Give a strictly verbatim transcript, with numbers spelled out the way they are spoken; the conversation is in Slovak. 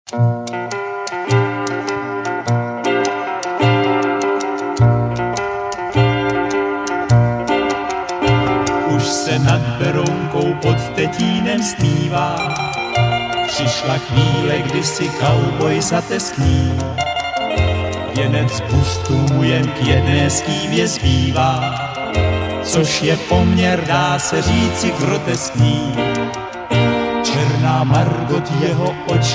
Už se nad Berounkou pod Tetínem stmívá, přišla chvíle, kdy si kauboj zateskní. Věnec bustu mu jen k jedné skývě zbývá, což je poměr, dá se říci, groteskní. Černá Margot jeho oči